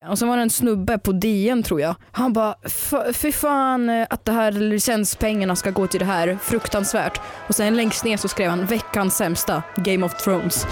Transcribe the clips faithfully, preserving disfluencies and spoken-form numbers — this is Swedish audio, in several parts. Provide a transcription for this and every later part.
Och så var det en snubbe på D M tror jag. Han bara, fy fan att det här licenspengarna ska gå till det här. Fruktansvärt. Och sen längst ner så skrev han veckans sämsta, Game of Thrones.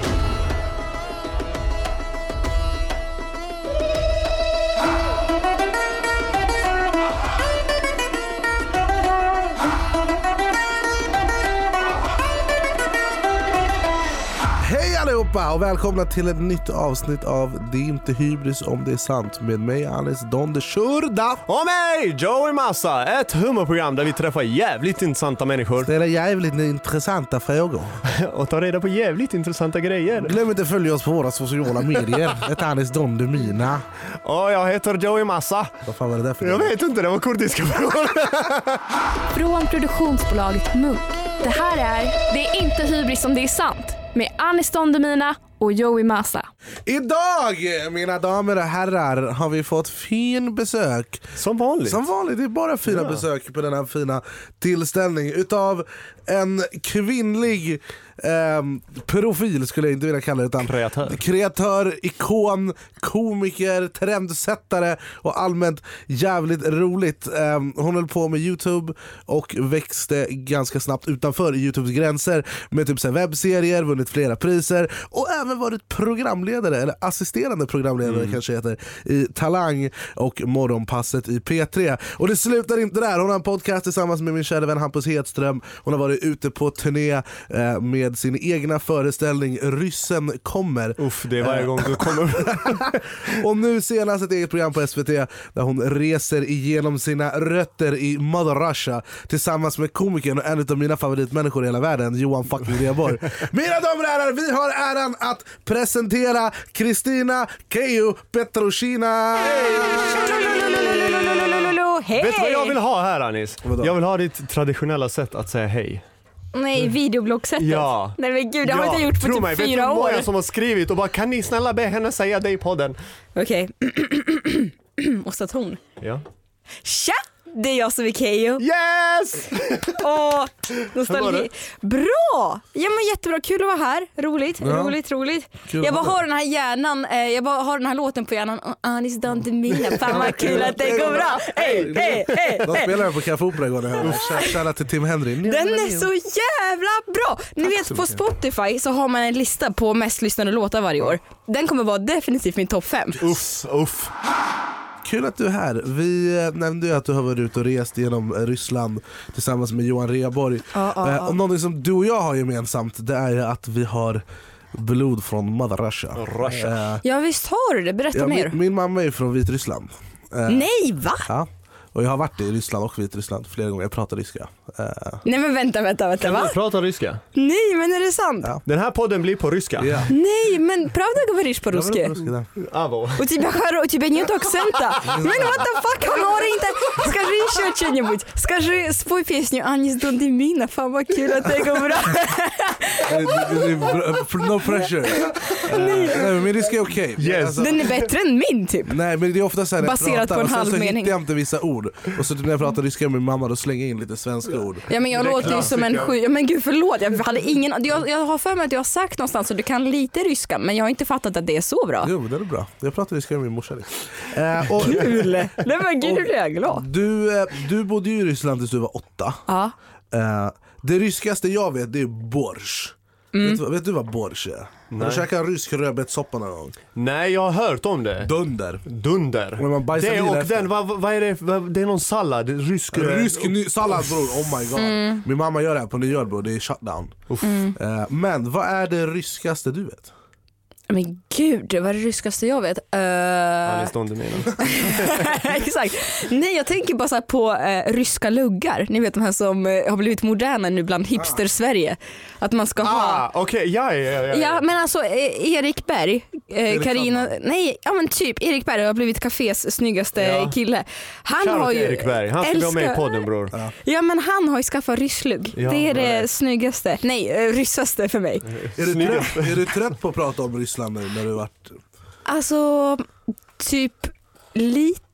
Och välkomna till ett nytt avsnitt av Det är inte hybris om det är sant med mig Anis Don de Shurda och mig Joey Massa, ett humorprogram där vi träffar jävligt intressanta människor, ställer jävligt intressanta frågor och tar reda på jävligt intressanta grejer. Glöm inte att följa oss på våra sociala medier. Ett Anis Don de Mina. Och jag heter Joey Massa. Vad fan var det där för Jag det? vet inte, det var kurdiska frågor. Från produktionsbolaget Munk. Det här är Det är inte hybris om det är sant med Anis Don de Mina och Joey Massa. Idag, mina damer och herrar, har vi fått fin besök. Som vanligt. Som vanligt, det är bara fina ja. besök på den här fina tillställning utav en kvinnlig eh, profil, skulle jag inte vilja kalla det, utan kreatör. kreatör, ikon, komiker, trendsättare och allmänt jävligt roligt. Eh, hon höll på med YouTube och växte ganska snabbt utanför YouTubes gränser med typ så här webbserier, vunnit flera priser och även varit programledare, eller assisterande programledare mm. kanske heter, i Talang och Morgonpasset i P tre. Och det slutar inte där. Hon har en podcast tillsammans med min kära vän Hampus Hedström. Hon har varit ute på turné eh, med sin egna föreställning Ryssen kommer. Uff, det är varje gång du kommer. Och nu senast ett eget program på S V T där hon reser igenom sina rötter i Mother Russia tillsammans med komikern och en av mina favoritmänniskor i hela världen, Johan fucking Rheborg. Mina damer och herrar, vi har äran att presentera Kristina Keijo Petrushina. Hej! Vet du vad jag vill ha här, Anis? Jag vill ha ditt traditionella sätt att säga hej. Nej, videoblogsättet. Ja. Nej men gud, det har ja. jag inte gjort på typ mig, fyra år. Vet du som har skrivit och bara, kan ni snälla be henne säga det i podden? Okej. Okay. Måste ta ton. Ja. Tja! Det är jag som är Keijo. Yes! Åh, nostalgi. Bra! Ja men jättebra, kul att vara här. Roligt, ja. roligt, roligt. Kul jag bara har den här hjärnan, eh, jag bara har den här låten på hjärnan. Anis Don de Mina, fan vad kul att det går bra. Hej, hej, hej. De spelar på Café Opera igår när kärna till Tim Henry. Den är så jävla bra. Ni Tack vet på Spotify så har man en lista på mest lyssnade låtar varje år. Den kommer vara definitivt min topp fem. Uff, uff. Kul att du är här. Vi nämnde ju att du har varit ute och rest genom Ryssland tillsammans med Johan Rheborg. Ja, ja, ja. Och någonting som du och jag har gemensamt, det är att vi har blod från Mother Russia. Russia. Ja visst har du det, berätta ja, mer. Min, min mamma är från Vitryssland. Nej, va? Ja. Och jag har varit i Ryssland och Vitryssland flera gånger. Jag pratar ryska. Uh. Nej men vänta, vänta, vänta. Kan va? du prata ryska? Nej, men är det sant? Ja. Den här podden blir på ryska. Ja. Nej, men правда говоришь по-русски? Avo. У тебя хоро, у тебя нет акцента. Men what the fuck, han har inte. Скажи еще что-нибудь. Скажи, спой песню Anis Don de Mina. Fan vad kul att det går bra. No pressure. Nej, uh, men det ska okej. Okay. Yes. Alltså, den är bättre än min typ. Nej, men det är ofta så här när jag baserat pratar, på en och sen halv så mening. hittar jag inte vissa ord. Och så när jag pratar ryska med min mamma då slänger jag in lite svenska ord. Ja men jag låter ju som en sju. Ja, men gud förlåt. Jag hade ingen jag, jag har för mig att jag har sagt någonstans att du kan lite ryska, men jag har inte fattat att det är så bra. Jo, det är bra. Jag pratar ryska med min morsa. Eh, och, Kul. Nej men gud, är jag glad. Du eh, du bodde ju i Ryssland tills du var åtta. Ja. Eh, det ryskaste jag vet det är borsch. Mm. Vet, vet du vad borsch är? Nej. Har du käkat rysk rödbetssoppa någon gång? Nej, jag har hört om det. Dunder. Dunder. Man det och efter. Den, vad, vad är det? Vad, det är någon sallad. Rysk, rysk ny, sallad, bror. Oh my god. Mm. Min mamma gör det här på nyår, bror. Det är shutdown. Mm. Uh, men vad är det ryskaste du vet? Men gud, vad är det ryskaste jag vet? Uh... Anis Don de Mina. Exakt. Nej, jag tänker bara så här på uh, ryska luggar. Ni vet de här som uh, har blivit moderna nu bland hipster-Sverige. Att man ska ah, ha... okej, okay. ja, ja, ja, ja. Ja, men alltså eh, Erik Berg, eh, Carina... Nej, ja men typ, Erik Berg har blivit kafés snyggaste ja. kille. Han Shout har ju... Erik Berg, han ska älska... vara med i podden, bror. Ja. ja, men han har ju skaffat rysslugg. Ja, det är det nej. snyggaste. Nej, uh, ryssaste för mig. Är du, trött, är du trött på att prata om Ryssland nu när du varit... Alltså, typ lite.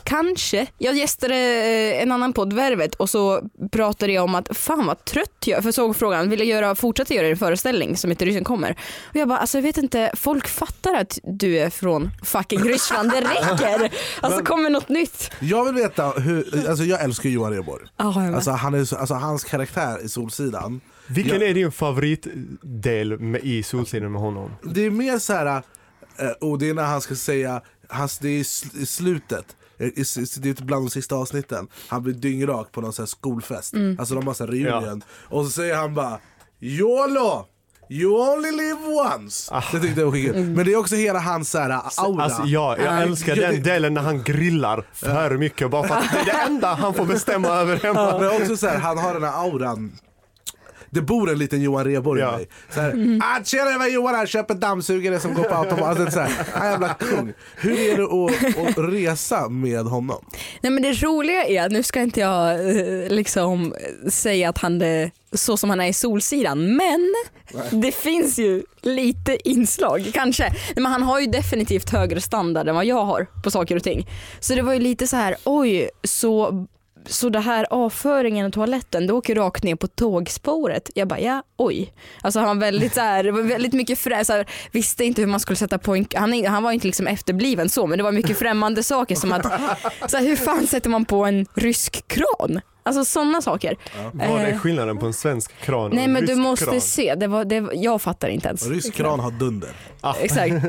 kanske, jag gästade en annan podd, Värvet, och så pratade jag om att fan vad trött jag, för jag såg frågan, vill jag göra, fortsätta göra en föreställning som heter Ryssen kommer? Och jag bara, alltså jag vet inte, folk fattar att du är från fucking Ryssland, det räcker. Alltså Men, kommer något nytt. Jag vill veta hur, alltså jag älskar Johan Rheborg. Oh, alltså, han är, alltså hans karaktär i Solsidan. Vilken jag, är din favoritdel med, i Solsidan med honom? Det är mer så här, och det är när han ska säga, hans, det är i slutet. Det är bland de sista avsnitten. Han blir dyngrak på någon sån här skolfest. Mm. Alltså de har så här reunion. Ja. Och så säger han bara YOLO! You only live once. Ah. Det tyckte jag var skickligt. Mm. Men det är också hela hans så här aura. Alltså, ja, jag älskar den delen när han grillar för ja. mycket. Bara för att det är det enda han får bestämma över hemma. Ja. Men också så här, han har den här auran. Det bor en liten Johan Rheborg ja. i mig. Så här, mm. ah, tjena, vad Johan här, köper dammsugare som går på automat. Alltså, så här, ah, jävla kung. Hur är det att, att resa med honom? Nej, men det roliga är, nu ska inte jag liksom säga att han är så som han är i Solsidan, men Nej. det finns ju lite inslag, kanske. Men han har ju definitivt högre standard än vad jag har på saker och ting. Så det var ju lite så här, oj, så... Så det här avföringen och toaletten, det åker rakt ner på tågspåret. Jag bara, ja, oj. Alltså han var väldigt så här, det var väldigt mycket frä, så här, visste inte hur man skulle sätta på en, han, han var inte liksom efterbliven så, men det var mycket främmande saker som att, så här, hur fan sätter man på en rysk kran? Alltså sådana saker. Ja. Vad är skillnaden på en svensk kran och Nej, en men rysk du måste kran? se, det var, det, jag fattar inte ens. En rysk kran har dunder. Ah. Exakt. uh,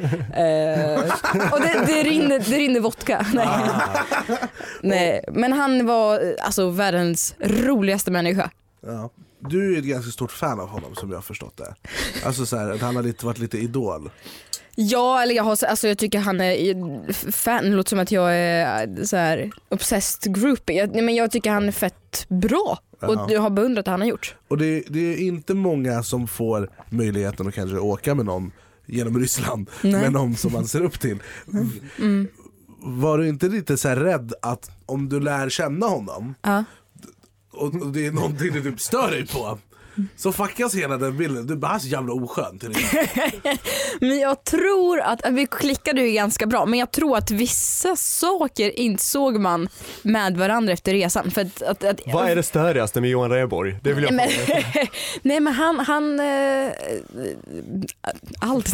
och det, det, rinner, det rinner vodka. Nej. Ah. Nej, men han var alltså världens roligaste människa. Ja. Du är ett ganska stort fan av honom som jag har förstått det. Alltså så här, att han har lite, varit lite idol. Ja, eller jag har alltså jag tycker han är fan, det låter som att jag är så här obsessed groupie. Jag, men jag tycker han är fett bra. Och ja. jag har beundrat det han har gjort. Och det, det är inte många som får möjligheten att kanske åka med någon genom Ryssland. Nej. Med någon som man ser upp till. Mm. Var du inte lite så här rädd att om du lär känna honom ja. och, och det är någonting du typ stör dig på, så fuckas hela den bilden. Du bara så jävla oskön till det. Men jag tror att, att vi klickade ju ganska bra, men jag tror att vissa saker insåg man med varandra efter resan. För att, att, att, Vad är det störigaste med Johan Rheborg? Det vill jag men, Nej, men han, han äh, allt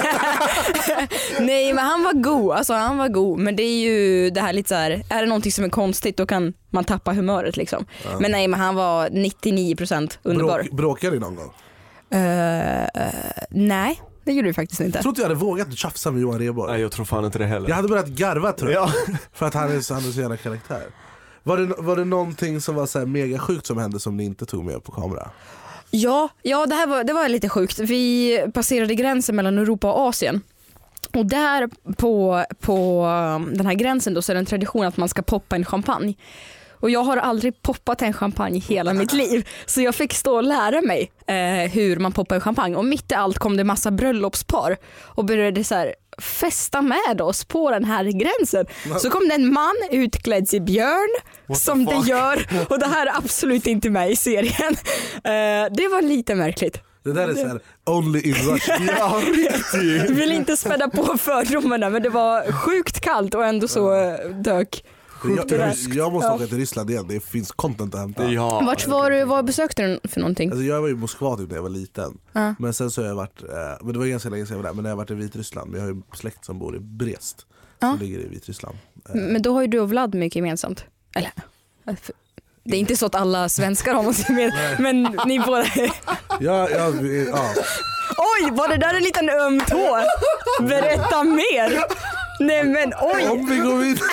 Nej, men han var god. Alltså han var god, men det är ju det här lite så här, är det någonting som är konstigt, då kan man tappa humöret liksom. Ja. Men nej, men han var nittionio procent underbar. Bråk, bråkade du någon gång? Uh, uh, nej, det gjorde du faktiskt inte. Jag tror inte jag hade vågat tjafsa med Johan Rheborg. Nej, jag tror fan inte det heller. Jag hade börjat garva, tror jag. Ja. För att han är så, han är så jävla karaktär. Var det, var det någonting som var så här mega sjukt som hände som ni inte tog med på kamera? Ja, ja det här var, det var lite sjukt. Vi passerade gränsen mellan Europa och Asien. Och där på, på den här gränsen då, så är det en tradition att man ska poppa en champagne. Och jag har aldrig poppat en champagne i hela mitt liv. Så jag fick stå och lära mig eh, hur man poppar en champagne. Och mitt i allt kom det massa bröllopspar. Och började så här festa med oss på den här gränsen. Så kom det en man utklädd till björn. What som det gör. Och det här är absolut inte med i serien. Eh, det var lite märkligt. Det där är så här, only in Russia. Ja, riktigt. Jag vill inte späda på fördomarna, men det var sjukt kallt och ändå så dök. Jag, jag, jag måste åka till Ryssland igen, det finns content att hämta. Ja. Vart var du, vad besökte du för någonting? Alltså jag var i Moskva typ när jag var liten. Uh. Men sen så har jag varit, eh, men det var ganska länge sedan jag var där, men jag har varit i Vitryssland. Men jag har ju släkt som bor i Brest, som uh. ligger i Vitryssland. Eh. Men då har ju du och Vlad mycket gemensamt. Eller, det är inte så att alla svenskar har något med, men ni båda... ja, ja, vi, ja. Oj, var det där en liten öm tå? Berätta mer. Nej men oj. Om vi går vidare.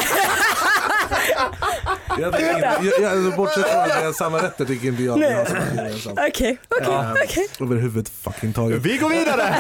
jag tycker, jag, jag, alltså, bortsett från att det är samma rätter tycker inte jag. Okej, okej, okej. Överhuvud fucking taget. Vi går vidare.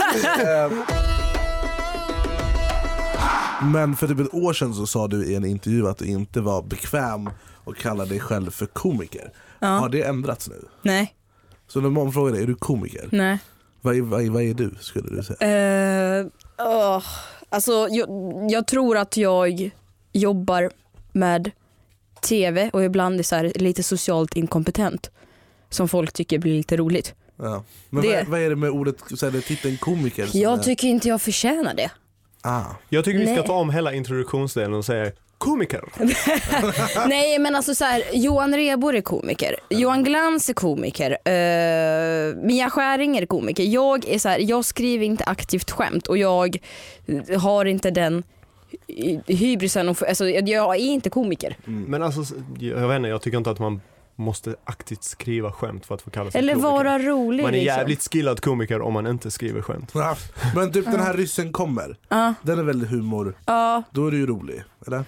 Men för typ ett år sedan så sa du i en intervju att du inte var bekväm och kallade dig själv för komiker. Ja. Har det ändrats nu? Nej. Så när någon frågar dig, är du komiker? Nej. Vad är, vad är, vad är du, skulle du säga? Uh, oh. Alltså, jag, jag tror att jag jobbar med tv och ibland är så här lite socialt inkompetent som folk tycker blir lite roligt. Ja. Men det, vad, vad är det med ordet, så här, titeln komiker? Jag är... tycker inte jag förtjänar det. Ah. Jag tycker vi ska Nej. ta om hela introduktionsdelen och säga komiker. Nej, men alltså så här, Johan Rheborg är komiker. Johan Glans är komiker. Uh, Mia Skäringer är komiker. Jag är så här, jag skriver inte aktivt skämt och jag har inte den hybrisen. Och, alltså, jag är inte komiker. Mm. Men alltså, jag vet inte, jag tycker inte att man måste aktivt skriva skämt för att få kalla sig eller komiker. Vara rolig. Man är liksom. jävligt skillad komiker om man inte skriver skämt. Ja, men typ uh. den här ryssen kommer. Uh. Den är väldigt humor. Uh. Då är det ju rolig, eller?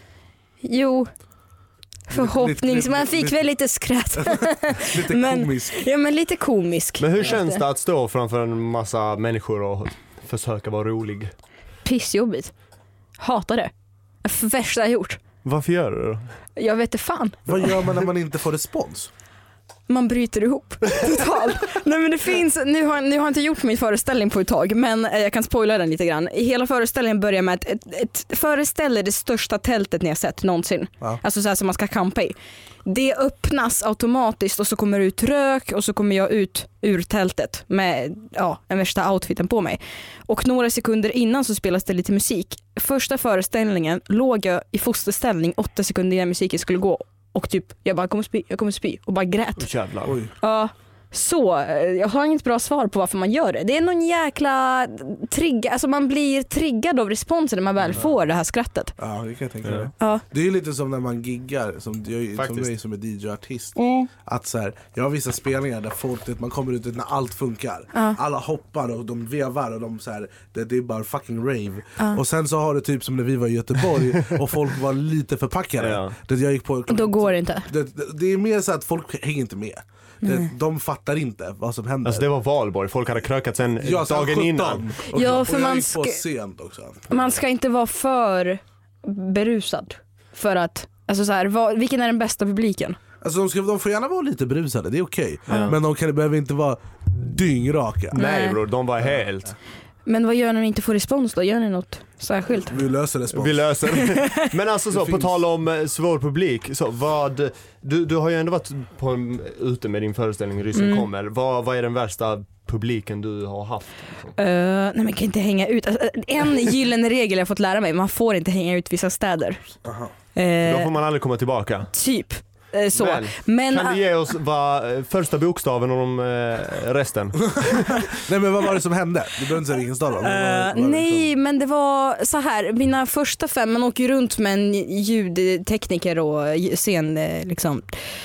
Jo. Förhoppnings, man fick lite, väl lite skratt. Lite men, komisk. Ja, men lite komisk. Men hur känns det att stå framför en massa människor och försöka vara rolig? Pissjobbigt. Hatar det. Värsta jag gjort. Varför gör du det? Jag vet inte fan. Vad gör man när man inte får respons? Man bryter ihop totalt. Nej, men det finns, nu har, nu har jag inte gjort min föreställning på ett tag, men jag kan spoila den lite grann. Hela föreställningen börjar med att ett, ett, ett föreställer det största tältet ni har sett någonsin. Ja. Alltså så här som man ska campa i. Det öppnas automatiskt och så kommer det ut rök och så kommer jag ut ur tältet med ja, en värsta outfiten på mig. Och några sekunder innan så spelas det lite musik. Första föreställningen låg jag i fosterställning åtta sekunder innan musiken skulle gå. Och typ, jag bara, jag kommer spy, jag kommer spy. Och bara grät. Jävlar. Oj. Ja, så, jag har inget bra svar på varför man gör det. Det är någon jäkla trigg, alltså man blir triggad av responsen när man väl får det här skrattet. Ja, det kan jag tänka mig. Ja. Ja. Det är ju lite som när man giggar, som, jag, som mig som är D J-artist. Mm. Att så här, jag har vissa spelningar där folk, man kommer ut när allt funkar. Ja. Alla hoppar och de vevar och de så här, det, det är bara fucking rave. Ja. Och sen så har det typ som när vi var i Göteborg och folk var lite förpackade. Ja. Det jag gick på, då går det inte. Det, det, det är mer så att folk hänger inte med. Det, de fattar inte vad som händer. Alltså det var valborg, folk hade krökat sen ja, dagen sjutton innan. Och, ja, för och man ska, sent också. Man ska inte vara för berusad. För att, alltså så här, vad, vilken är den bästa publiken? Alltså de, ska, de får gärna vara lite brusade, det är okej. Okay. Ja. Men de kan, behöver inte vara dyngraka. Nej bro, de var helt. Men vad gör när ni inte får respons då? Gör ni något särskilt? Vi löser respons. Vi löser. Men alltså så, på finns... tal om svår publik, så vad, du, du har ju ändå varit på en, ute med din föreställning Ryssen mm. kommer. Vad, vad är den värsta publiken du har haft? Uh, nej, man kan inte hänga ut. Alltså, en gyllene regel jag fått lära mig, man får inte hänga ut vissa städer. Aha. Uh, Då får man aldrig komma tillbaka. Typ. Så. Men, men, kan du ge oss vad, första bokstaven och de, eh, resten? Nej, men vad var det som hände? Du behöver inte säga vilken stad. Uh, nej, liksom... men det var så här. Mina första fem, man åker runt med en ljudtekniker och scen liksom,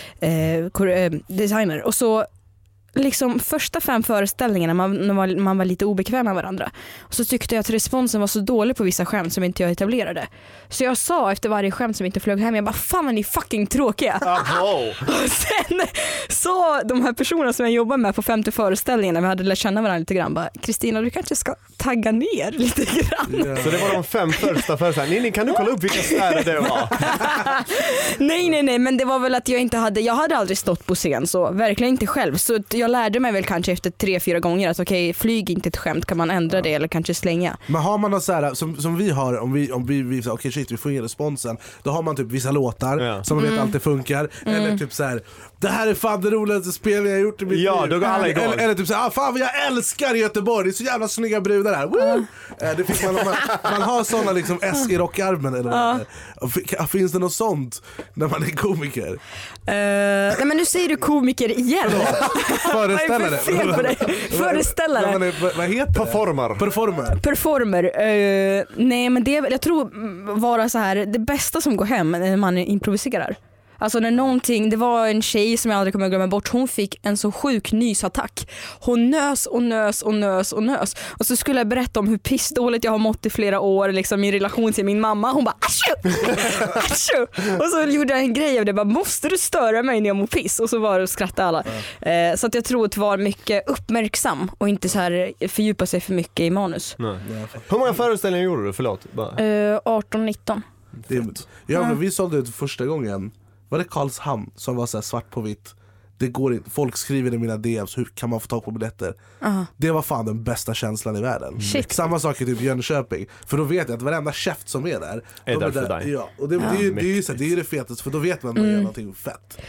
eh, designer. Och så liksom första fem föreställningarna man, man, man var lite obekväm med varandra. Och så tyckte jag att responsen var så dålig på vissa skämt som inte jag etablerade. Så jag sa efter varje skämt som inte flög hem, jag bara, fan vad ni är fucking tråkiga. Oh. Och sen sa de här personerna som jag jobbar med på femte föreställningen när vi hade lärt känna varandra lite grann, bara, Kristina, du kanske ska tagga ner lite grann. Yeah. Så det var de fem första föreställningarna. Nini, kan du kolla upp vilka städer det var? nej, nej, nej, men det var väl att jag inte hade, jag hade aldrig stått på scen, så verkligen inte själv. Så jag lärde mig väl kanske efter tre, fyra gånger att okej, okay, flyg inte ett skämt, kan man ändra det eller kanske slänga. Men har man något så här, som, som vi har, om vi, om vi, vi okej okay, shit, vi får ingen responsen, då har man typ vissa låtar ja. som man vet mm. alltid funkar, mm. eller typ så här, det här är fan det roligaste spel jag har gjort i mitt ja, liv. Då går alla igång. Eller, eller typ så här, ah, fan jag älskar Göteborg, det är så jävla snygga brudar här. Woo! Uh. Det fick man, man, man har såna liksom S i rockarmen eller vad uh. Finns det något sånt när man är komiker? Uh, nej men nu säger du komiker igen. Föreställare. Föreställare. Vad, vad, vad heter det? Performer. Performer. Performer. Uh, nej men det, jag tror vara så här, det bästa som går hem när man improviserar. Alltså när någonting, det var en tjej som jag aldrig kommer att glömma bort, hon fick en så sjuk nysattack. Hon nös och nös och nös och nös. Och så skulle jag berätta om hur pissdåligt jag har mått i flera år, liksom i relation till min mamma. Hon bara, aschu! Aschu! Och så gjorde jag en grej av det, bara, måste du störa mig när jag mår piss? Och så var det och skrattade alla. Mm. Eh, så att jag tror att det var mycket uppmärksam och inte så här fördjupa sig för mycket i manus. Nej. Hur många föreställningar gjorde du? Förlåt. Eh, arton nitton. Det är, ja, men vi sålde det första gången. Var det Karlshamn som var så här svart på vitt? Det går inte. Folk skriver i mina D Ms, hur kan man få tag på biljetter? Uh-huh. Det var fan den bästa känslan i världen. Shit. Samma sak i typ Jönköping. För då vet jag att varenda käft som är där är de där är för där. dig. Ja, och det, ja. det, är, det, är, det, är, det är det fetaste, för då vet man att man mm. gör någonting fett.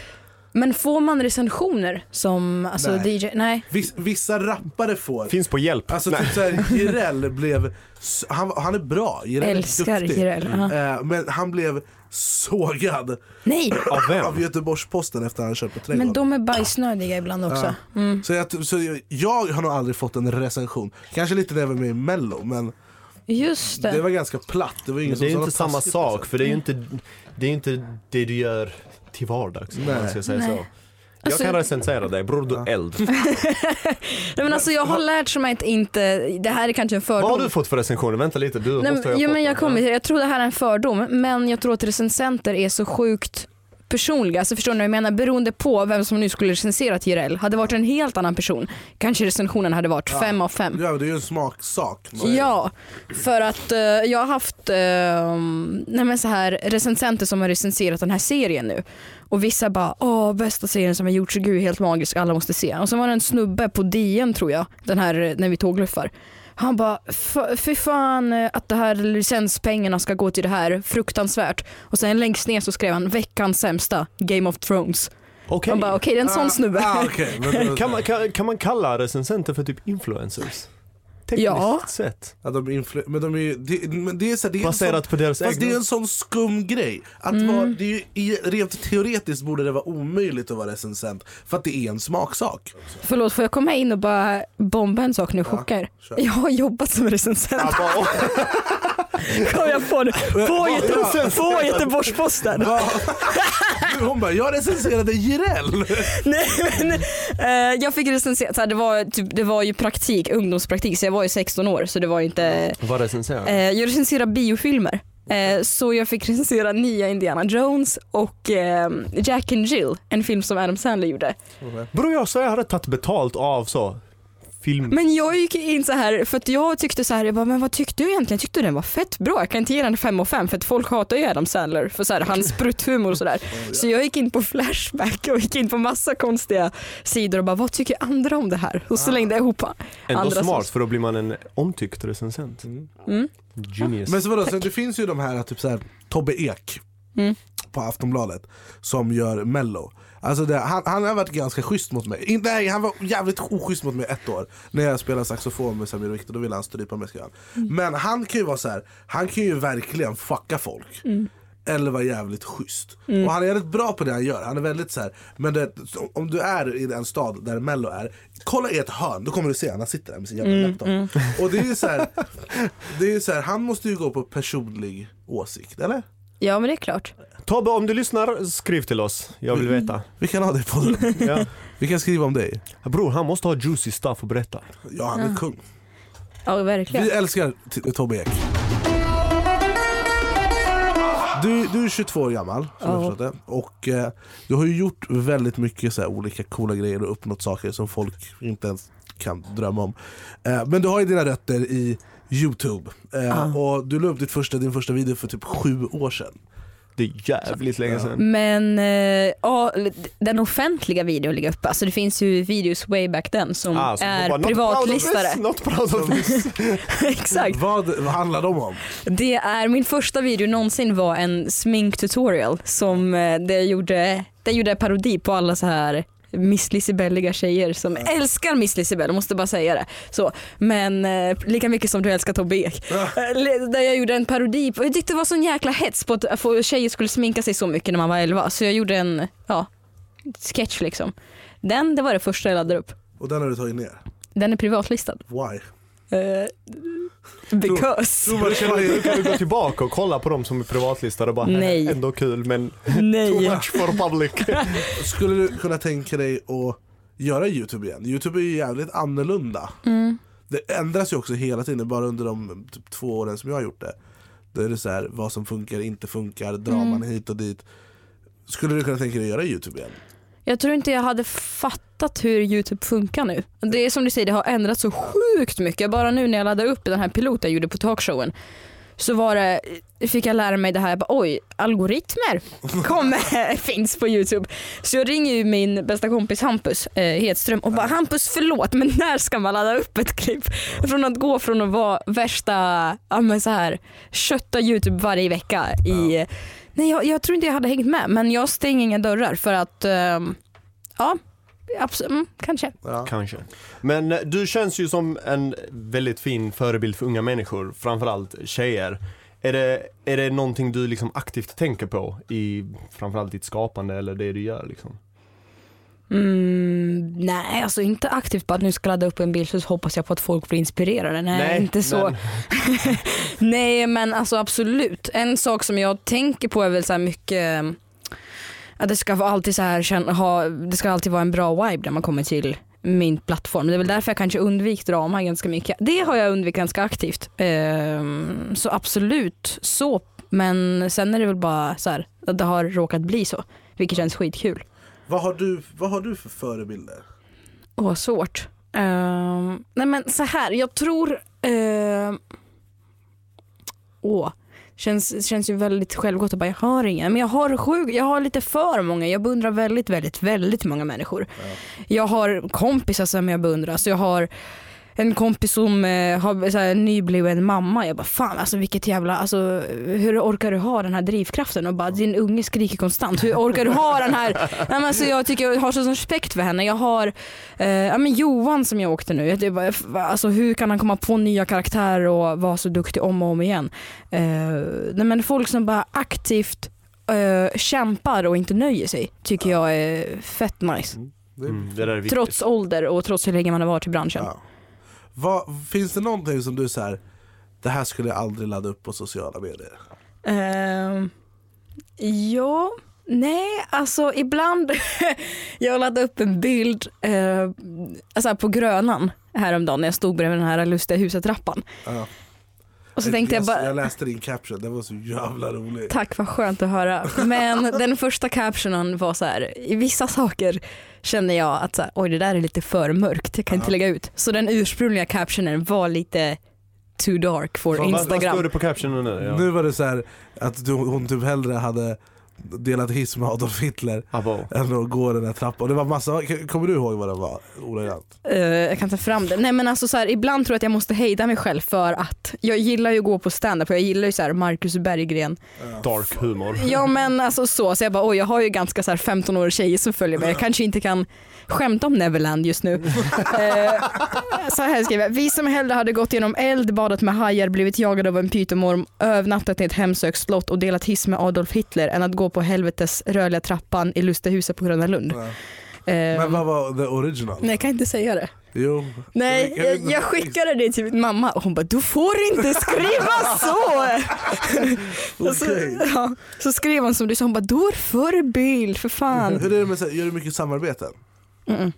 Men får man recensioner som alltså Nej. D J? Nej. Viss, vissa rappare får. Finns på hjälp. Alltså typ såhär, Jireel blev, han, han är bra, Jireel Älskar är duktig. Jireel, uh-huh. eh, Men han blev sågad. Nej. Av vem? Av Göteborgs-Posten efter att han kört på Trädgården. Men de är bajsnödiga ibland också. Ja. Mm. Så, jag, så jag, jag har nog aldrig fått en recension. Kanske lite när jag var med i Mello, men Just det. det var ganska platt. Det var ingen det är som inte sa något samma taskigt, sak, liksom. för det är ju inte det, är inte det du gör till vardags, om man ska säga Nej. så. Jag Alltså- kan recensera dig, bror du eld. Nej, men alltså jag har lärt mig att inte, det här är kanske en fördom. Vad har du fått för recensioner? Vänta lite, du Nej, måste ha jo, fått men jag, den. kommer, jag tror det här är en fördom, men jag tror att recensenter är så sjukt personliga. Alltså förstår ni vad jag menar? Beroende på vem som nu skulle recensera Jireel. Hade det varit en helt annan person, kanske recensionen hade varit Ja. fem av fem. Ja, det är ju en smaksak. Ja, för att uh, jag har haft uh, nej men så här, recensenter som har recenserat den här serien nu. Och vissa bara, åh, bästa serien som har gjorts, gud, helt magisk, alla måste se. Och så var det en snubbe på D N, tror jag, den här när vi tågluffar. Han bara, fy fan att det här licenspengarna ska gå till det här, fruktansvärt. Och sen längst ner så skrev han, veckans sämsta, Game of Thrones. Okej. Man bara, okej, det är en sån snubbe. Ah, okay. men, Kan man, kan, kan man kalla recensenter för typ influencers? Tekniskt Ja. sett. Ja, de influ- men de är ju, det, men det är så här, det är en Baserat sån, på deras fast egna. det är en sån skum grej. Att Mm. vara, det är ju, i- rent teoretiskt borde det vara omöjligt att vara recensent, för att det är en smaksak. Förlåt, får jag komma in och bara bomba en sak nu, chocka er? kör. Jag har jobbat som recensent. Kom jag på nu. På, Göte- på Göteborgs-Posten. Va? Hon bara, jag recenserade Jireel. Nej, men, eh, jag fick recensera, så här, det, var, typ, det var ju praktik, ungdomspraktik, så jag var ju sexton år, så det var inte... Vad recenserar? Eh, jag recenserar biofilmer. Eh, så jag fick recensera nya Indiana Jones och eh, Jack and Jill, en film som Adam Sandler gjorde. Bror, jag sa jag hade tagit betalt av så film. Men jag gick in så här för att jag tyckte så här, jag bara, men vad tyckte du egentligen? Jag tyckte den var fett bra. Jag kan inte ge den fem av fem för att folk hatar ju Adam Sandler för så här, hans spruthumor och sådär. Så jag gick in på Flashback och gick in på massa konstiga sidor och bara, vad tycker andra om det här? Och så längde jag ihop Ändå andra smart, som... för då blir man en omtyckt recensent. Mm. Genius. Men så vadå, så det finns ju de här typ så här Tobbe Ek Mm. på Aftonbladet som gör Mello. Alltså det, han, han har varit ganska schysst mot mig. In, nej, han var jävligt oschysst mot mig ett år när jag spelade saxofon med Samir och Victor. Då ville han strypa mig. Mm. Men han kan ju vara så här, han kan ju verkligen fucka folk. Mm. Eller vara jävligt schysst. Mm. Och han är väldigt bra på det han gör. Han är väldigt så här, men det, om du är i en stad där Mello är, kolla i ett hörn, då kommer du se han sitter där med sin jävla Mm, laptop. mm. Och det är ju så här, det är så här, han måste ju gå på personlig åsikt, eller? Ja, men det är klart. Tobbe, om du lyssnar, skriv till oss. Jag vill veta. Vi kan ha det på den. Ja. Vi kan skriva om dig. Bror, han måste ha juicy stuff att berätta. Ja, han är Ja. kung. Ja, verkligen. Vi älskar t- Tobbe Ek. Du, du är tjugotvå år gammal, som jag Ja. förstått det. Och eh, du har ju gjort väldigt mycket så här, olika coola grejer och uppnått saker som folk inte ens kan drömma om. Eh, men du har ju dina rötter i YouTube. Eh, Ja. Och du la upp ditt första, din första video för typ sju år sedan. Det är jävligt länge sedan. Men eh, ja, den offentliga videon ligger uppe. Alltså det finns ju videos way back then som Ah, så är bara, not privatlistade. Not proud of this. Exakt. Vad, vad handlar de om? Det är min första video någonsin var en sminktutorial som eh, det gjorde, det gjorde parodi på alla så här Miss Lisibelliga tjejer som älskar Miss Lisibell, måste bara säga det. Så, men eh, lika mycket som du älskar Tobbe Ek. Eh, där jag gjorde en parodi på, jag tyckte det var sån jäkla hets på att få tjejer skulle sminka sig så mycket när man var elva. Så jag gjorde en ja, sketch liksom. Den, det var det första jag laddade upp. Och den har du tagit ner. Den är privatlistad. Why? Uh, because. Tror man känner Nu kan du gå tillbaka och kolla på dem som är privatlistade och bara, Nej. ändå kul, men Nej. too much for public. Skulle du kunna tänka dig att göra YouTube igen? YouTube är ju jävligt annorlunda. Mm. Det ändras ju också hela tiden, bara under de typ två åren som jag har gjort det. Då är det så här, vad som funkar, inte funkar, drar Mm. man hit och dit. Skulle du kunna tänka dig att göra YouTube igen? Jag tror inte jag hade fattat hur YouTube funkar nu. Det är som du säger, det har ändrats så sjukt mycket. Bara nu när jag laddade upp den här piloten jag gjorde på talkshowen så var det, fick jag lära mig det här. Jag bara, oj, algoritmer kommer, finns på YouTube. Så jag ringer ju min bästa kompis Hampus eh, Hedström och bara, Hampus förlåt, men när ska man ladda upp ett klipp? Från att gå från att vara värsta ja, men så här, kötta YouTube varje vecka i... Ja. Nej, jag, jag tror inte jag hade hängt med, men jag stänger inga dörrar för att um, ja, absolut, mm, kanske. Ja. Kanske. Men du känns ju som en väldigt fin förebild för unga människor, framförallt tjejer. Är det, är det någonting du liksom aktivt tänker på i framförallt ditt skapande eller det du gör liksom? Mm, nej, alltså inte aktivt på att nu ska ladda upp en bild så hoppas jag på att folk blir inspirerade. Nej, nej inte så. Men... nej, men alltså absolut. En sak som jag tänker på är väl så här mycket att det ska vara alltid så här ha, det ska alltid vara en bra vibe när man kommer till min plattform. Det är väl därför jag kanske undviker drama ganska mycket. Det har jag undvikit ganska aktivt. Ehm, så absolut så. Men sen är det väl bara så här att det har råkat bli så. Vilket känns skitkul. Vad har du, vad har du för förebilder? Åh, svårt. Ehm, nej men så här, jag tror... Ehm, åh, känns, känns ju väldigt självgott att bara jag har ingen. Men jag har sjuk, jag har lite för många. Jag beundrar väldigt, väldigt, väldigt många människor. Ja. Jag har kompisar som jag beundrar. Så jag har en kompis som eh, har så här, nybliven mamma. Jag bara fan, alltså vilket jävla, alltså hur orkar du ha den här drivkraften och bara din unge skriker konstant. Hur orkar du ha den här? Nej, men alltså, jag tycker jag har så respekt för henne. Jag har eh, ja, men Johan som jag åkte nu. Jag bara, alltså hur kan han komma på nya karaktärer och vara så duktig om och om igen? Eh, nej, men folk som bara aktivt eh, kämpar och inte nöjer sig tycker jag är fett nice. Mm, det där är trots ålder och trots hur länge man har varit i branschen. Ja. Vad, finns det någonting som du så här, det här skulle jag aldrig ladda upp på sociala medier? Uh, ja, nej, alltså ibland jag laddade upp en bild uh, alltså på Grönan häromdagen när jag stod bredvid den här lustiga huset-trappan. Uh. Och så jag, tänkte jag, bara, jag läste din caption, det var så jävla roligt. Tack, vad skönt att höra. Men den första captionen var så här, i vissa saker känner jag att så här, oj, det där är lite för mörkt, jag kan ja. inte lägga ut. Så den ursprungliga captionen var lite too dark för så, Instagram. Vad står det på captionen nu? Ja. Nu var det så här att du, hon typ hellre hade delat hiss med Adolf Hitler Abo. än att gå den där trappan. Och det var massa, kommer du ihåg vad det var? Uh, jag kan ta fram det. Nej, men alltså så här, ibland tror jag att jag måste hejda mig själv för att jag gillar ju att gå på stand-up och jag gillar ju så här Marcus Berggren. Uh. Dark humor. Ja, men alltså så. Så jag bara, oj, jag har ju ganska så här femton år tjejer som följer mig. Jag kanske inte kan skämta om Neverland just nu. uh, så här skriver jag. Vi som hellre hade gått genom eld, badat med hajar, blivit jagade av en pytomorm, övernattat i ett hemsökt slott och delat hiss med Adolf Hitler än att gå på helvetes rörliga trappan i Lustehuset på Gröna Lund. Ja. Men vad var the original? Nej, jag kan inte säga det. Jo. Nej, jag, jag, jag skickade det till min mamma och hon bara, du får inte skriva så. Okay. så, ja, så skrev hon som du sa, hon bara, du är förebild, för fan. Hur är det med, gör du mycket samarbeten? Mm.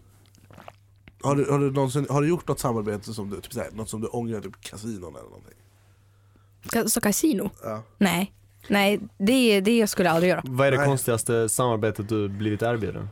Har du, har, du någonsin, har du gjort något samarbete som du, typ såhär, något som du ångrar, typ kasinon eller någonting? Så kasino? Ja. Nej. Nej, det, det jag skulle aldrig göra. Vad är det Nej. konstigaste samarbetet du blivit erbjuden?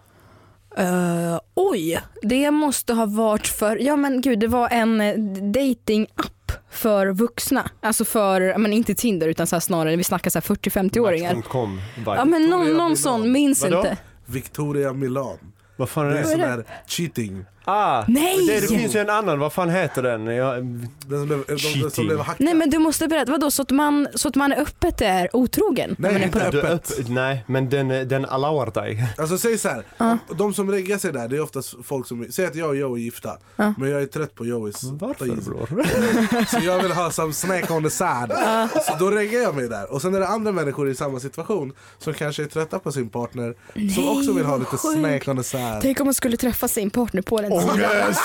Uh, oj, det måste ha varit för, ja men gud, det var en dating-app för vuxna. Alltså för, men inte Tinder utan så här snarare, vi snackar så här fyrtio femtio-åringar. Match punkt com, ja men någon, någon sån, minns Vadå? inte. Victoria Milan. Vad fan är det? Det är sån där cheating. Ah, nej! Det, det finns ju en annan, vad fan heter den? Jag... Den som blev, de, som blev hackad. Nej, men du måste berätta, vadå, så att man, så att man öppet är otrogen? Nej, man är inte öppet. öppet. Nej, men den, den allowar dig. Alltså säg så här, uh. de som reggar sig där, det är oftast folk som, säg att jag och Joey är gifta, uh. men jag är trött på Joeys. Varför bror? Så jag vill ha some snack on the side. Uh. Så då reggar jag mig där. Och sen är det andra människor i samma situation som kanske är trötta på sin partner, nej, som också vill ha lite sjuk. snack on the side. Tänk om man skulle träffa sin partner på den sidan. Ångest!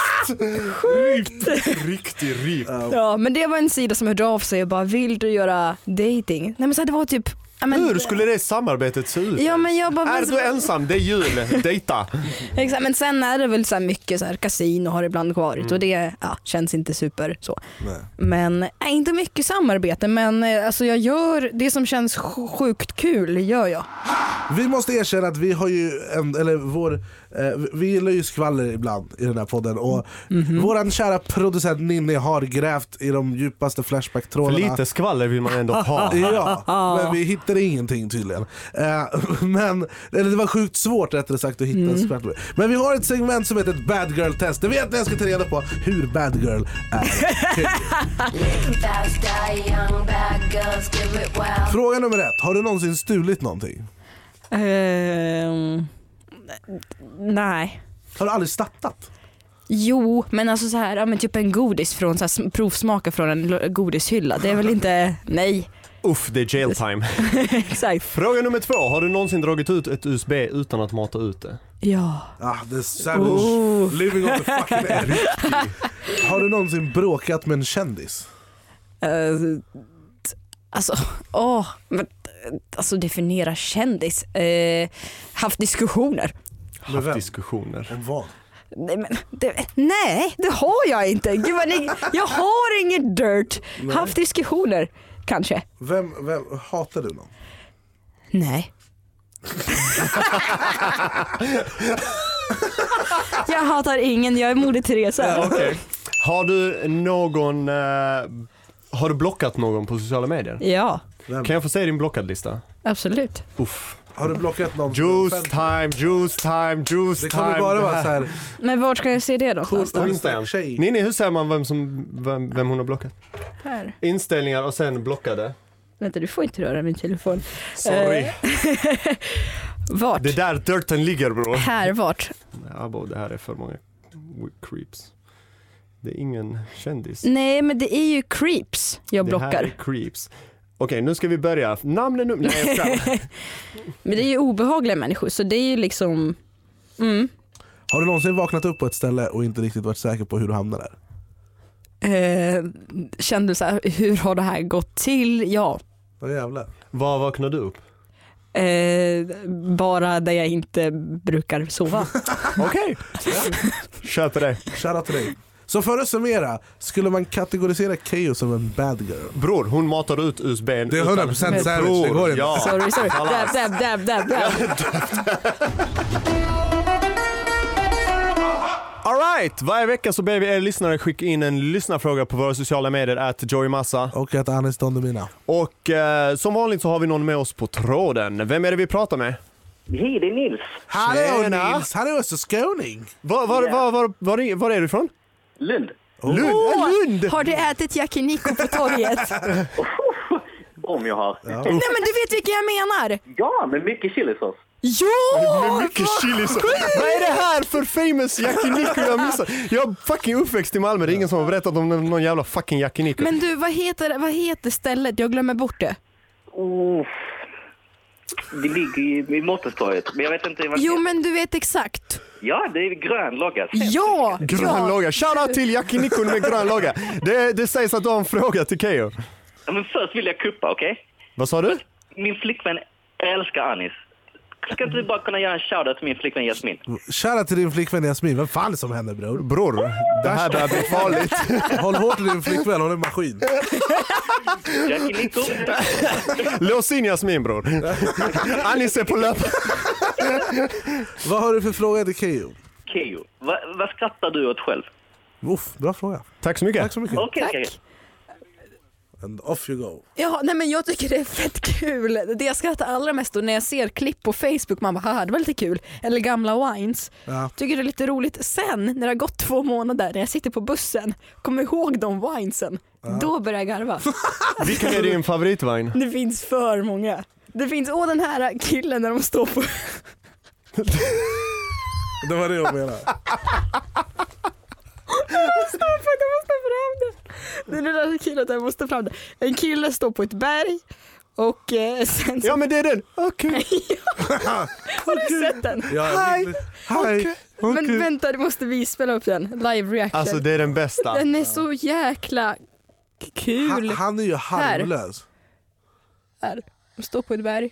Rikt, riktigt rikt. Uh. Ja, men det var en sida som hörde av sig och bara, vill du göra dating? Nej, men så här, det var typ men, hur skulle det samarbetet se ut? Ja, men jag bara, är du ensam? Det är jul, dejta. Exakt, men sen är det väl så här mycket så här, kasino har ibland varit mm. och det ja, känns inte super så. Nej. Men äh, inte mycket samarbete, men alltså jag gör det som känns sjukt kul, gör jag. Vi måste erkänna att vi har ju en, eller vår eh, vi gillar ju skvaller ibland i den här podden och mm-hmm. våran kära producent Ninni har grävt i de djupaste flashback-trådarna. För lite skvaller vill man ändå ha. Ja, men vi hittade ingenting tydligen. Eh, men eller det var sjukt svårt rättare sagt att hitta mm. skvaller. Men vi har ett segment som heter ett Bad Girl Test. Det vet ni, jag ska ta reda på hur Bad Girl är. Fråga nummer ett. Har du någonsin stulit någonting? Uh, Nej. Har du aldrig startat? Jo, men alltså så här, ja, men typ en godis från så här, provsmaka från en godishylla. Det är väl inte, nej. Uff, det är jail time. Exakt. Fråga nummer två, har du någonsin dragit ut ett U S B utan att mata ut det? Ja. Ah, the savage oh. living on the fucking edge. Har du någonsin bråkat med en kändis? Uh, alltså, åh, men, alltså definiera kändis. Uh, haft diskussioner. Haft diskussioner. Om vad? Nej, men, det, nej, det har jag inte. Gud, vad ni, jag har ingen dirt. Nej. Haft diskussioner, kanske. Vem, vem hatar du någon? Nej. Jag hatar ingen, jag är Moder Teresa. Okay. Har du någon uh, har du blockat någon på sociala medier? Ja. Vem? Kan jag få se din blockadlista? Absolut. Uff. Har du blockat någon? Juice time, juice time, juice time. Det kommer bara vara så här. Men vart ska jag se det då? På Instagram. Nini, hur ser man vem, som, vem, vem hon har blockat? Här. Inställningar och sen blockade. Vänta, du får inte röra min telefon. Sorry. Vart? Det där dirten ligger, bror. Här, vart? Ja, bo, det här är för många creeps. Det är ingen kändis. Nej, men det är ju creeps jag blockar. Det här är creeps. Okej, nu ska vi börja. Namnen nu. Nej, jag men det är ju obehagliga människor, så det är ju liksom... Mm. Har du någonsin vaknat upp på ett ställe och inte riktigt varit säker på hur du hamnar där? Eh, kände du så här, hur har det här gått till? Ja. Vad jävlar. Var vaknade du upp? Eh, bara där jag inte brukar sova. Okej. Kör på dig. Shoutout till dig. Så för att summera, skulle man kategorisera Keyyo som en bad girl? Bror, hon matar ut U S B. Det är hundra procent savage, det går inte. Ja. Sorry, sorry. Dab, dab, dab, dab, dab. Alright, varje vecka så ber vi er lyssnare skicka in en lyssnarfråga på våra sociala medier at Joey Massa. Och att Anis Don Demina. Och eh, som vanligt så har vi någon med oss på tråden. Vem är det vi pratar med? Hej, det är Nils. Hallå Tjena. Nils, han är också skåning. Var, var, Yeah. var, var, var, är, var är du ifrån? Lund. Lund? Åh, Lund! har du ätit yakiniku på torget? Om jag har. Ja. Nej, men du vet vilka jag menar. Ja, med mycket chilisås. Ja! Med mycket chili. Så. Vad är det här för famous yakiniku jag missar? Jag är fucking uppväxt i Malmö. Det är ingen som har berättat om någon jävla fucking yakiniku. Men du, vad heter, vad heter stället? Jag glömmer bort det. Oh. Det ligger i, i Måttestorget. Men jag vet inte vad. Jo, men du vet exakt. Ja, det är grön logga. Ja! Grön ja. logga. Shoutout till yakinikun med grön logga. Det, det sägs att du har en fråga till Keyyo. Ja, men först vill jag kuppa, okej? Okay? Vad sa du? Min flickvän älskar Anis. Ska inte du bara kunna göra en shoutout till min flickvän Jasmin? Shoutout till din flickvän Jasmin. Vad fan är det som händer, bror? Bror, det här börjar bli farligt. Håll hårt till din flickvän, hon är en maskin. Yakiniku. Lås in Jasmin, bror. Anis är på löp. Vad har du för fråga till Keyyo? Keyyo, vad, vad skrattar du åt själv? Uff, bra fråga. Tack så mycket. Tack så mycket. Okej, Tack. okej. And off you go. Ja, nej, men jag tycker det är fett kul. Det jag skrattar allra mest då när jag ser klipp på Facebook, man bara, haha, det var lite kul. Eller gamla wines. Ja. Tycker det är lite roligt. Sen, när det har gått två månader, när jag sitter på bussen, kommer ihåg de winesen. Ja. Då börjar jag garva. Vilken är din favoritvine? Det finns för många. Det finns, åh den här killen när de står på... Det var det jag menade. Jag måste fram det. Det är den där killen där jag måste fram det. En kille står på ett berg och eh, sen så... Ja, men det är den. Okej. Okay. Har du sett den? Ja, Hej. Hej. Okay. Men vänta, du måste vi spela upp den. Live reaction. Alltså det är den bästa. Den är så jäkla kul. Han, han är ju harmlös. Här. Här. De står på ett berg.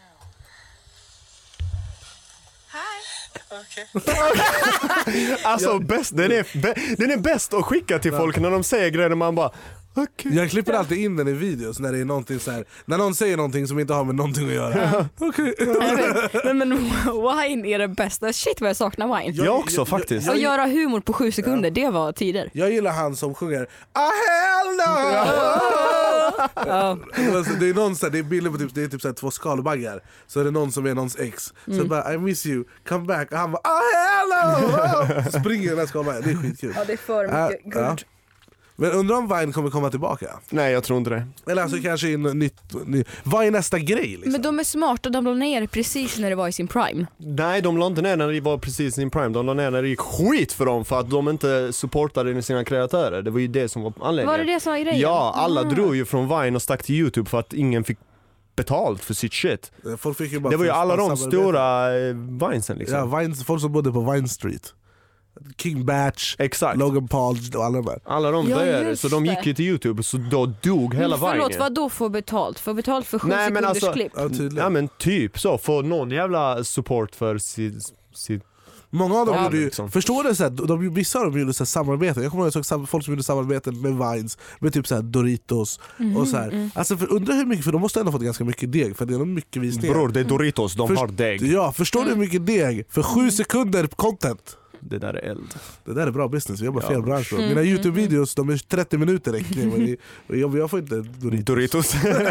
Alltså bäst, den, är, be, den är bäst att skicka till folk när de säger grejer man bara okay. Jag klipper alltid in den i videos när det är någonting så här, när någon säger någonting som inte har med någonting att göra. Okej. Okay. Men wine är det bästa. Shit vad jag saknar wine. Jag också jag, faktiskt. Att göra humor på sju sekunder, ja. Det var tider. Jag gillar han som sjunger ah hell no! Ja. Det är någon så här, det är bilder på typ, det är typ så här, två skalbaggar. Så är det någon som är någons ex. Mm. Så bara I miss you, come back. Och han bara ah hell no! Så springer den här skalbaggen. Det är skitkul. Ja, det är för mycket uh, guld. Ja. Men undrar om Vine kommer komma tillbaka? Nej, jag tror inte det. Eller alltså kanske in nytt, ny. Vad är nästa grej liksom? Men de är smarta, de låg ner precis när det var i sin prime. Nej, de la inte ner när det var precis i sin prime. De la ner när det gick skit för dem för att de inte supportade sina kreatörer. Det var ju det som var anledningen. Var det det som var grejen? Ja, alla Mm. drog ju från Vine och stack till YouTube för att ingen fick betalt för sitt shit. Folk fick ju bara Det var ju för- alla de samarbete. stora eh, Vinesen liksom. Ja, Vine, folk som bodde på Vine Street. King Batch, Exakt. Logan Paul och alla de där. Alla de Ja, började, just så de gick det. ju till YouTube så då dog hela Men förlåt, Vine. vad då få betalt? Få betalt för sju Nej, men sekunders alltså- klipp? Ja, tydligen. Ja men typ så, få någon jävla support för sitt... sitt Många av dem Ja, gjorde ju, liksom. förstår du så här, de, vissa av dem gjorde så här samarbeten. Jag kommer ihåg att jag såg folk som gjorde samarbeten med Vines, med typ så här Doritos Mhm, och så här. mm. Alltså för, undrar hur mycket, för de måste ändå ha fått ganska mycket deg för det är nog mycket visningar. Bror, det är Doritos, de Först- har deg. Ja, förstår du hur mycket deg för sju sekunder content? Det där är eld. Det där är bra business, vi jobbar Ja. fel bransch bro. Mm, Mina mm, Youtube-videos de är trettio minuter räcker men vi- och jag, jag får inte Doritos. Doritos.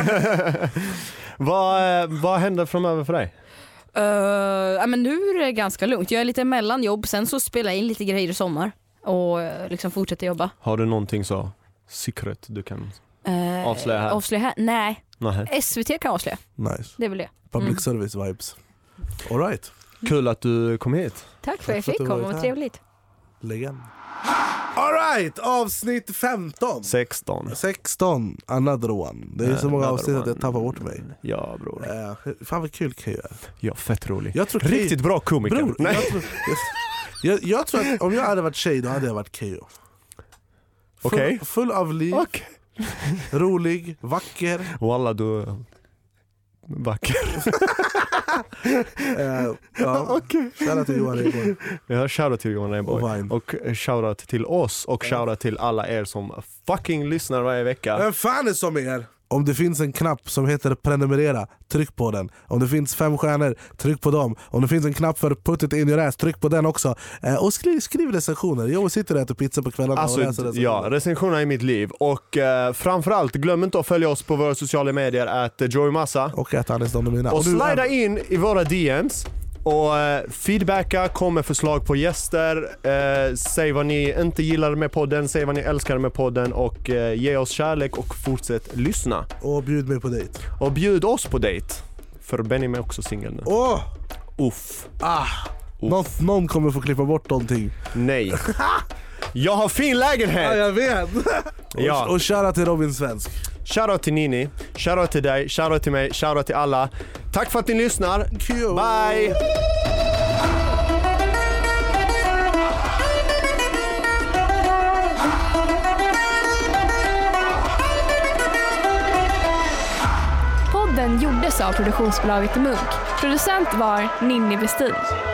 vad, eh, vad händer framöver för dig? Uh, ja, men nu är det ganska lugnt. Jag är lite mellan jobb, sen så spelar jag in lite grejer i sommar och eh, liksom fortsätter jobba. Har du någonting så secret du kan... Uh, Avslöja här. Avslöja här? Nej, Nej. S V T kan avslöja. Nice. Det är väl det. Public Mm. service vibes. All right. Kul att du kom hit. Tack för att jag Tack för att fick du komma, varit vad här. trevligt. Legend. All right, avsnitt femton. sexton. sexton, another one. Det är så många Another avsnitt att jag one. tappar bort mig. Ja bror. Uh, fan vad kul Keyyo är. Ja, fett rolig. Jag tror Keyyo- Riktigt bra komiker. Bror, Nej. jag, tror, jag, jag, jag tror att om jag hade varit tjej då hade jag varit Keyyo. Full, Okej. full av liv, Okej. rolig, vacker. Walla, du är vacker. Uh, ja. Okej. Shoutout till Johan Rheborg. Ja, shoutout till Johan Och Rheborg. Vine. Och shoutout till oss och shoutout till alla er som fucking lyssnar varje vecka. Vem fan är som er? Om det finns en knapp som heter prenumerera, tryck på den. Om det finns fem stjärnor, tryck på dem. Om det finns en knapp för put it in your ass, tryck på den också. Eh, och skriv, skriv recensioner. Jag sitter och äter pizza på kvällarna och läser Alltså, recensioner. ja, recensionerna i mitt liv. Och eh, framförallt, glöm inte att följa oss på våra sociala medier att Joey Massa. Och äta Anis Don Domina. Och nu- slida in i våra D Ms och eh, feedbacka, kom med förslag på gäster, eh, säg vad ni inte gillar med podden, säg vad ni älskar med podden och eh, ge oss kärlek och fortsätt lyssna. Och bjud mig på dejt. Och bjud oss på dejt, för Benny är också singel nu. Åh! Uff. Ah! Någon, någon kommer få klippa bort någonting. Nej. Jag har fin Ja, lägenhet! jag vet! Ja. Och, och köra till Robin Svensk. Shoutout till Nini, shoutout till dig, shoutout till mig, shoutout till alla. Tack för att ni lyssnar. Kul. Bye! Podden gjordes av produktionsbolaget Munk. Producent var Ninni Westin.